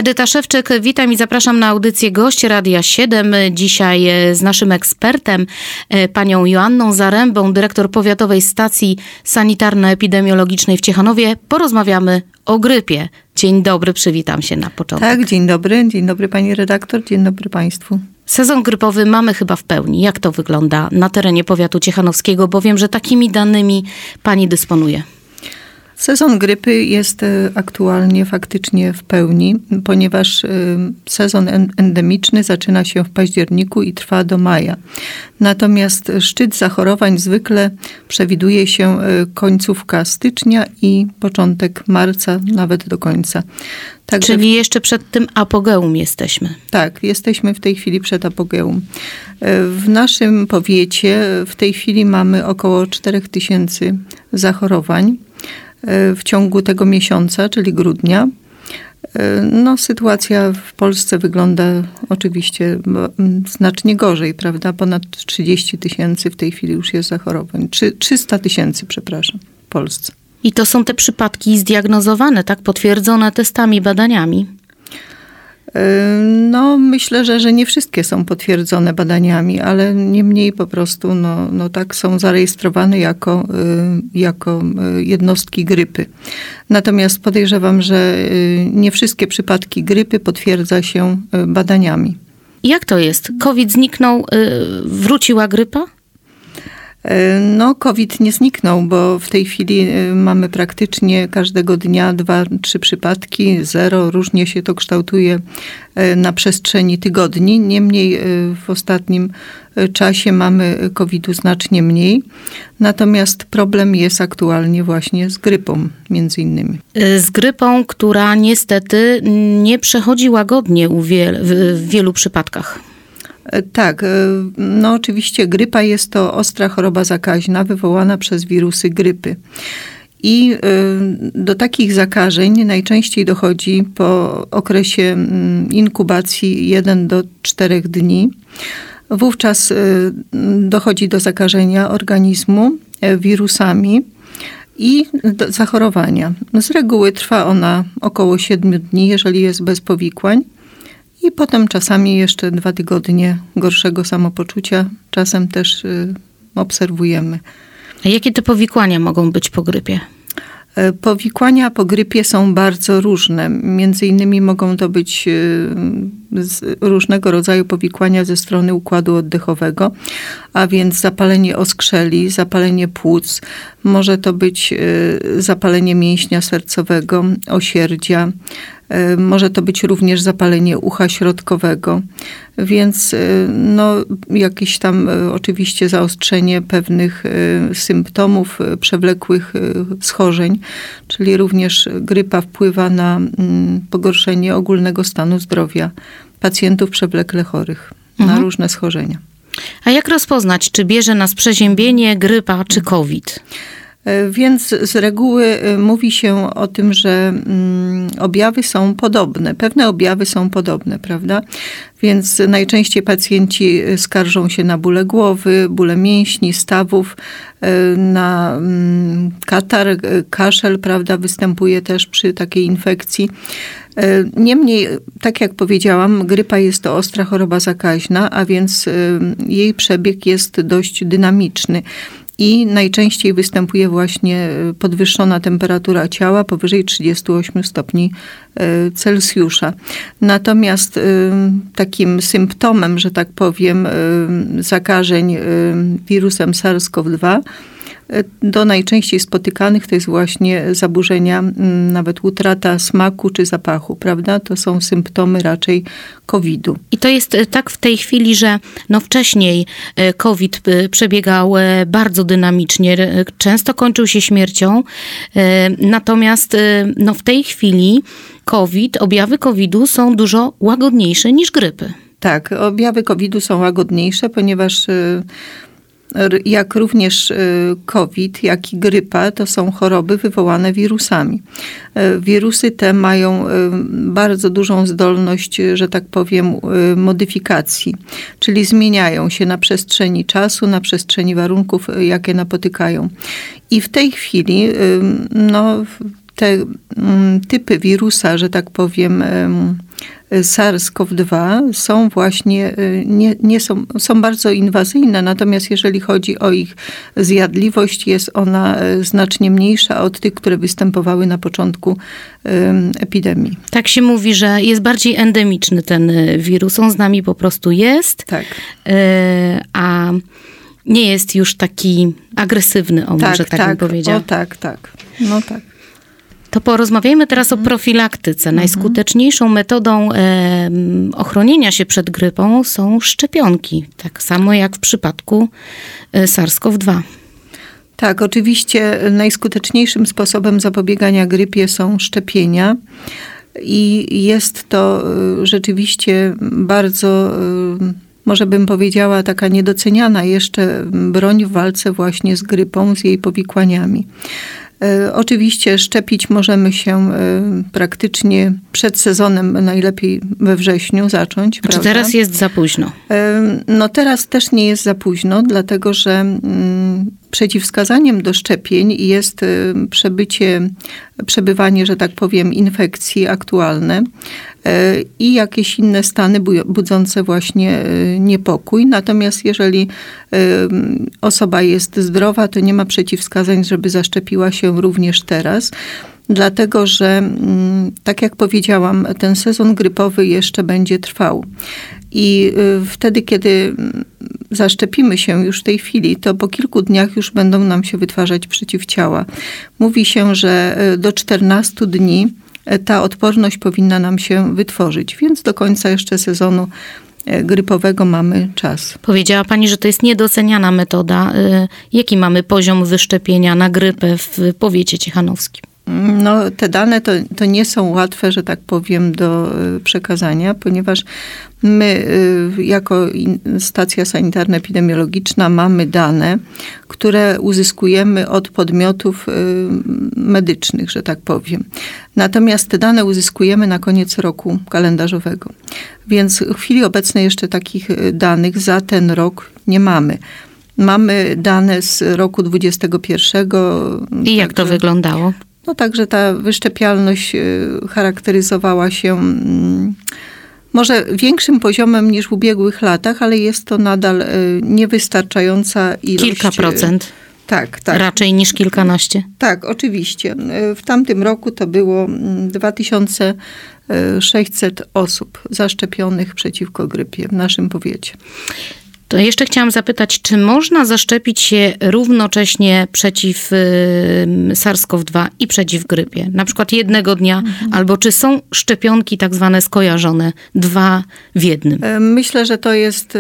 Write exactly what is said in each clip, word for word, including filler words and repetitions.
Edyta Szewczyk, witam i zapraszam na audycję Gość Radia siedem. Dzisiaj z naszym ekspertem, panią Joanną Zarębą, dyrektor Powiatowej Stacji Sanitarno-Epidemiologicznej w Ciechanowie, porozmawiamy o grypie. Dzień dobry, przywitam się na początek. Tak, dzień dobry. Dzień dobry pani redaktor, dzień dobry państwu. Sezon grypowy mamy chyba w pełni. Jak to wygląda na terenie powiatu ciechanowskiego? Bo wiem, że takimi danymi pani dysponuje. Sezon grypy jest aktualnie faktycznie w pełni, ponieważ sezon endemiczny zaczyna się w październiku i trwa do maja. Natomiast szczyt zachorowań zwykle przewiduje się końcówka stycznia i początek marca, nawet do końca. Także Czyli jeszcze przed tym apogeum jesteśmy. Tak, jesteśmy w tej chwili przed apogeum. W naszym powiecie w tej chwili mamy około cztery tysiące zachorowań w ciągu tego miesiąca, czyli grudnia. No, sytuacja w Polsce wygląda oczywiście znacznie gorzej, prawda? Ponad trzydzieści tysięcy w tej chwili już jest zachorowań. trzysta tysięcy, przepraszam, w Polsce. I to są te przypadki zdiagnozowane, tak? Potwierdzone testami, badaniami? No, myślę, że, że nie wszystkie są potwierdzone badaniami, ale niemniej po prostu no, no tak są zarejestrowane jako, jako jednostki grypy. Natomiast podejrzewam, że nie wszystkie przypadki grypy potwierdza się badaniami. Jak to jest? COVID zniknął, wróciła grypa? No, COVID nie zniknął, bo w tej chwili mamy praktycznie każdego dnia dwa, trzy przypadki, zero. Różnie się to kształtuje na przestrzeni tygodni. Niemniej w ostatnim czasie mamy kowida znacznie mniej. Natomiast problem jest aktualnie właśnie z grypą, między innymi. Z grypą, która niestety nie przechodzi łagodnie u wiel- w wielu przypadkach. Tak, no oczywiście grypa jest to ostra choroba zakaźna wywołana przez wirusy grypy. I do takich zakażeń najczęściej dochodzi po okresie inkubacji jeden do czterech dni. Wówczas dochodzi do zakażenia organizmu wirusami i do zachorowania. Z reguły trwa ona około siedmiu dni, jeżeli jest bez powikłań. I potem czasami jeszcze dwa tygodnie gorszego samopoczucia. Czasem też y, obserwujemy. A jakie te powikłania mogą być po grypie? Powikłania po grypie są bardzo różne. Między innymi mogą to być różnego rodzaju powikłania ze strony układu oddechowego, a więc zapalenie oskrzeli, zapalenie płuc, może to być zapalenie mięśnia sercowego, osierdzia, może to być również zapalenie ucha środkowego, więc no, jakieś tam oczywiście zaostrzenie pewnych symptomów przewlekłych schorzeń, czyli również grypa wpływa na pogorszenie ogólnego stanu zdrowia pacjentów przewlekle chorych mhm. na różne schorzenia. A jak rozpoznać, czy bierze nas przeziębienie, grypa czy COVID? Więc z reguły mówi się o tym, że objawy są podobne. Pewne objawy są podobne, prawda? Więc najczęściej pacjenci skarżą się na bóle głowy, bóle mięśni, stawów, na katar, kaszel, prawda? Występuje też przy takiej infekcji. Niemniej, tak jak powiedziałam, grypa jest to ostra choroba zakaźna, a więc jej przebieg jest dość dynamiczny. I najczęściej występuje właśnie podwyższona temperatura ciała powyżej trzydziestu ośmiu stopni Celsjusza. Natomiast takim symptomem, że tak powiem, zakażeń wirusem SARS-CoV dwa do najczęściej spotykanych to jest właśnie zaburzenia, nawet utrata smaku czy zapachu, prawda? To są symptomy raczej kowidu. I to jest tak w tej chwili, że no wcześniej COVID przebiegał bardzo dynamicznie, często kończył się śmiercią, natomiast no w tej chwili COVID, objawy kowidu są dużo łagodniejsze niż grypy. Tak, objawy kowidu są łagodniejsze, ponieważ jak również COVID, jak i grypa, to są choroby wywołane wirusami. Wirusy te mają bardzo dużą zdolność, że tak powiem, modyfikacji, czyli zmieniają się na przestrzeni czasu, na przestrzeni warunków, jakie napotykają. I w tej chwili no, te typy wirusa, że tak powiem, SARS-C o V dwa są właśnie, nie, nie są, są bardzo inwazyjne, natomiast jeżeli chodzi o ich zjadliwość, jest ona znacznie mniejsza od tych, które występowały na początku epidemii. Tak się mówi, że jest bardziej endemiczny ten wirus. On z nami po prostu jest, tak. a nie jest już taki agresywny, o tak, może tak, tak bym powiedział. O tak, tak. No tak. To porozmawiajmy teraz o profilaktyce. Mhm. Najskuteczniejszą metodą e, ochronienia się przed grypą są szczepionki. Tak samo jak w przypadku e, SARS-C o V dwa. Tak, oczywiście najskuteczniejszym sposobem zapobiegania grypie są szczepienia. I jest to rzeczywiście bardzo, może bym powiedziała, taka niedoceniana jeszcze broń w walce właśnie z grypą, z jej powikłaniami. Oczywiście szczepić możemy się praktycznie przed sezonem, najlepiej we wrześniu zacząć. Czy prawda? Teraz jest za późno? No teraz też nie jest za późno, dlatego że przeciwwskazaniem do szczepień jest przebycie, przebywanie, że tak powiem, infekcji aktualne i jakieś inne stany budzące właśnie niepokój. Natomiast jeżeli osoba jest zdrowa, to nie ma przeciwwskazań, żeby zaszczepiła się również teraz. Dlatego, że tak jak powiedziałam, ten sezon grypowy jeszcze będzie trwał. I wtedy, kiedy zaszczepimy się już w tej chwili, to po kilku dniach już będą nam się wytwarzać przeciwciała. Mówi się, że do czternastu dni ta odporność powinna nam się wytworzyć, więc do końca jeszcze sezonu grypowego mamy czas. Powiedziała pani, że to jest niedoceniana metoda. Jaki mamy poziom wyszczepienia na grypę w powiecie ciechanowskim? No, te dane to, to nie są łatwe, że tak powiem, do przekazania, ponieważ my jako stacja sanitarno-epidemiologiczna mamy dane, które uzyskujemy od podmiotów medycznych, że tak powiem. Natomiast te dane uzyskujemy na koniec roku kalendarzowego. Więc w chwili obecnej jeszcze takich danych za ten rok nie mamy. Mamy dane z roku dwudziestego pierwszego. I jak to wyglądało? No także ta wyszczepialność charakteryzowała się może większym poziomem niż w ubiegłych latach, ale jest to nadal niewystarczająca ilość. Kilka procent. Tak, tak. Raczej niż kilkanaście. Tak, oczywiście. W tamtym roku to było dwa tysiące sześćset osób zaszczepionych przeciwko grypie w naszym powiecie. To jeszcze chciałam zapytać, czy można zaszczepić się równocześnie przeciw SARS-C o V dwa i przeciw grypie? Na przykład jednego dnia, mhm. albo czy są szczepionki tak zwane skojarzone, dwa w jednym? Myślę, że to jest,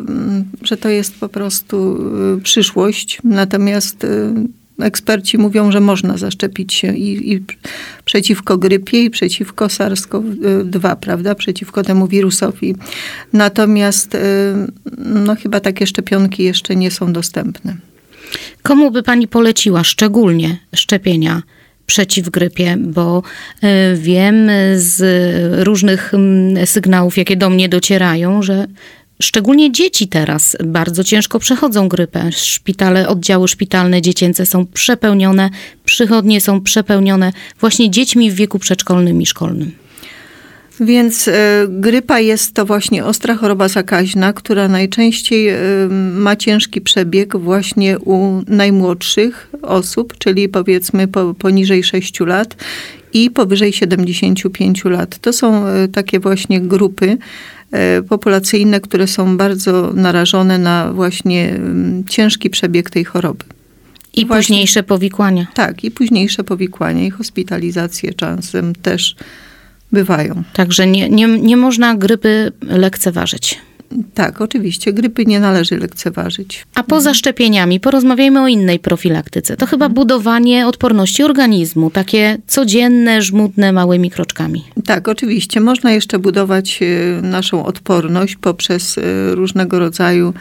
że to jest po prostu przyszłość. Natomiast eksperci mówią, że można zaszczepić się i, i przeciwko grypie, i przeciwko SARS-C o V dwa, prawda? Przeciwko temu wirusowi. Natomiast no, chyba takie szczepionki jeszcze nie są dostępne. Komu by pani poleciła szczególnie szczepienia przeciw grypie? Bo wiem z różnych sygnałów, jakie do mnie docierają, że szczególnie dzieci teraz bardzo ciężko przechodzą grypę. Szpitale, oddziały szpitalne, dziecięce są przepełnione, przychodnie są przepełnione właśnie dziećmi w wieku przedszkolnym i szkolnym. Więc y, grypa jest to właśnie ostra choroba zakaźna, która najczęściej y, ma ciężki przebieg właśnie u najmłodszych osób, czyli powiedzmy po, poniżej sześciu lat i powyżej siedemdziesięciu pięciu lat. To są y, takie właśnie grupy populacyjne, które są bardzo narażone na właśnie ciężki przebieg tej choroby. I właśnie, późniejsze powikłania. Tak, i późniejsze powikłania i hospitalizacje czasem też bywają. Także nie, nie, nie można grypy lekceważyć. Tak, oczywiście. Grypy nie należy lekceważyć. A poza mhm. szczepieniami porozmawiajmy o innej profilaktyce. To chyba budowanie odporności organizmu. Takie codzienne, żmudne, małymi kroczkami. Tak, oczywiście. Można jeszcze budować naszą odporność poprzez różnego rodzaju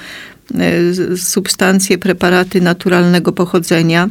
substancje, preparaty naturalnego pochodzenia.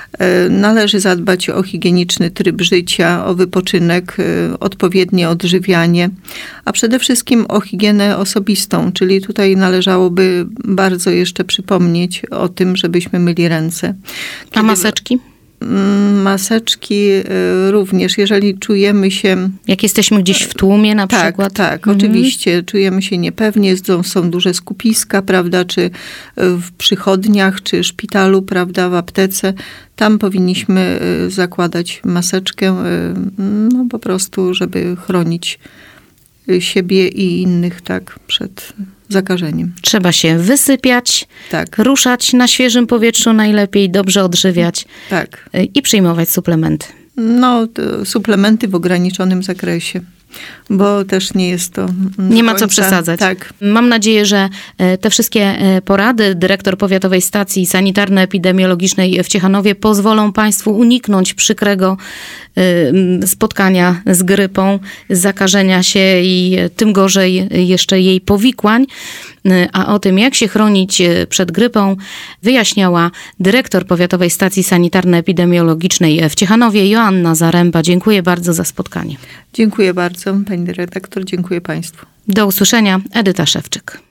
Należy zadbać o higieniczny tryb życia, o wypoczynek, odpowiednie odżywianie, a przede wszystkim o higienę osobistą, czyli tutaj należałoby bardzo jeszcze przypomnieć o tym, żebyśmy myli ręce. Kiedy... A maseczki? Maseczki również, jeżeli czujemy się... Jak jesteśmy gdzieś w tłumie na tak, przykład? Tak, mhm. oczywiście. Czujemy się niepewnie, są, są duże skupiska, prawda, czy w przychodniach, czy szpitalu, prawda, w aptece. Tam powinniśmy zakładać maseczkę, no po prostu, żeby chronić siebie i innych, tak, przed zakażeniem. Trzeba się wysypiać, tak. ruszać na świeżym powietrzu najlepiej, dobrze odżywiać tak. i przyjmować suplementy. No, suplementy w ograniczonym zakresie, bo też nie jest to... Nie ma co przesadzać. Tak. Mam nadzieję, że te wszystkie porady dyrektor Powiatowej Stacji Sanitarno-Epidemiologicznej w Ciechanowie pozwolą Państwu uniknąć przykrego spotkania z grypą, zakażenia się i tym gorzej jeszcze jej powikłań. A o tym, jak się chronić przed grypą, wyjaśniała dyrektor Powiatowej Stacji Sanitarno-Epidemiologicznej w Ciechanowie, Joanna Zaręba. Dziękuję bardzo za spotkanie. Dziękuję bardzo, pani redaktor. Dziękuję Państwu. Do usłyszenia. Edyta Szewczyk.